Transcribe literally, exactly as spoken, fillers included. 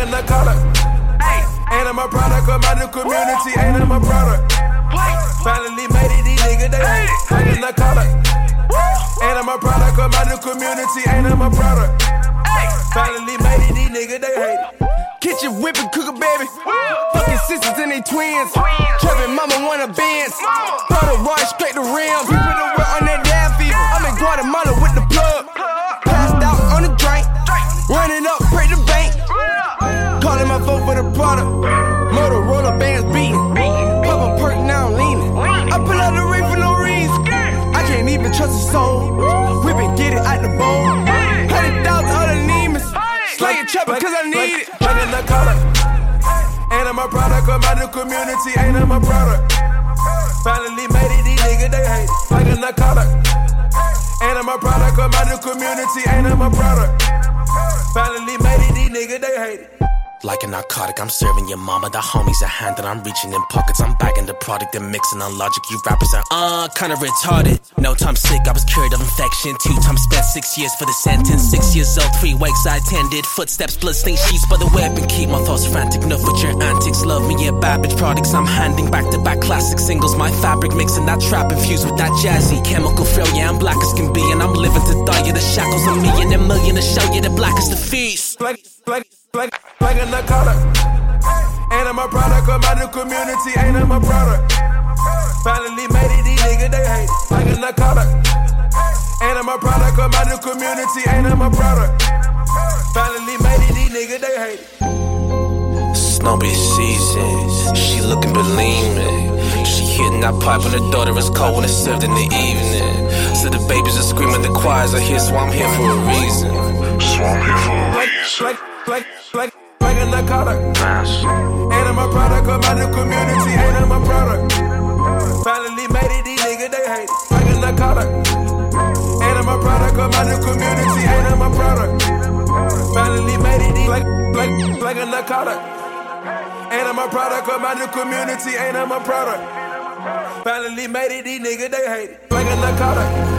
a narcotic. Ain't I'm a product of my new community, ain't I'm a product. Finally made it, these niggas, they hate it. Like a narcotic. Ain't I'm a product of my new community, ain't I'm a product. Finally made it, these niggas, they hate it. Kitchen whipping, cooking, baby. Fucking sisters and they twins. Trapping mama wanna Benz. Brought a ride straight to rims. We put the work on that damn fever. I'm in Guatemala with the plug. Passed out on the drink. Running up, break the bank. Calling my phone for the product. Motorola bands beating. Pop a perk, now I'm leaning. I pull out the ring for no reason. I can't even trust a soul. Whip it, get it out the bowl. Hundred thousand other demons. Slay a chopper cause I need it. Like a narcotic. Ain't I'm a product of my new community, ain't I'm a product. Finally made it, these niggas, they hate it. Like a narcotic. Ain't I'm a product of my new community, ain't I'm a product. Finally made it, these niggas, they hate it. Like a narcotic, I'm serving your mama. The homies a hand that I'm reaching in pockets. I'm bagging the product and mixing on logic. You rappers are uh, kinda retarded. No time sick, I was cured of infection. Two times spent six years for the sentence. Six years old, three weeks I attended. Footsteps, bloodstained sheets by the web and keep my thoughts frantic. Enough with your antics. Love me, yeah, bad bitch products. I'm handing back to back classic singles. My fabric mixing that trap infused with that jazzy chemical feel. Yeah, I'm black as can be and I'm living to die. Yeah, the shackles of me and a million to show you the blackest the feast. Like, like, like, like a narcotic. Ain't I'm a product of my new community, ain't I'm a product. Finally made it, these niggas, they hate it. Like a narcotic. Ain't I'm a product of my new community, ain't I'm a product. Finally made it, these niggas, they hate it. Snobby season, she looking bulimic. She hitting that pipe when her daughter is cold when it's served in the evening. So the babies are screaming, the choirs are here, so I'm here for a reason. So I'm here for a reason. Like, like, like, like a narcotic. Ain't I'm a product of my new community, ain't I'm a product. Finally made it, these niggas, they hate it. Like a narcotic. Ain't I'm a product of my new community, ain't I'm a product. Finally made it, these like, like, like a narcotic. Ain't I'm a product of my new community, ain't I'm a product. Finally made it, these niggas, they hate it. Like a narcotic.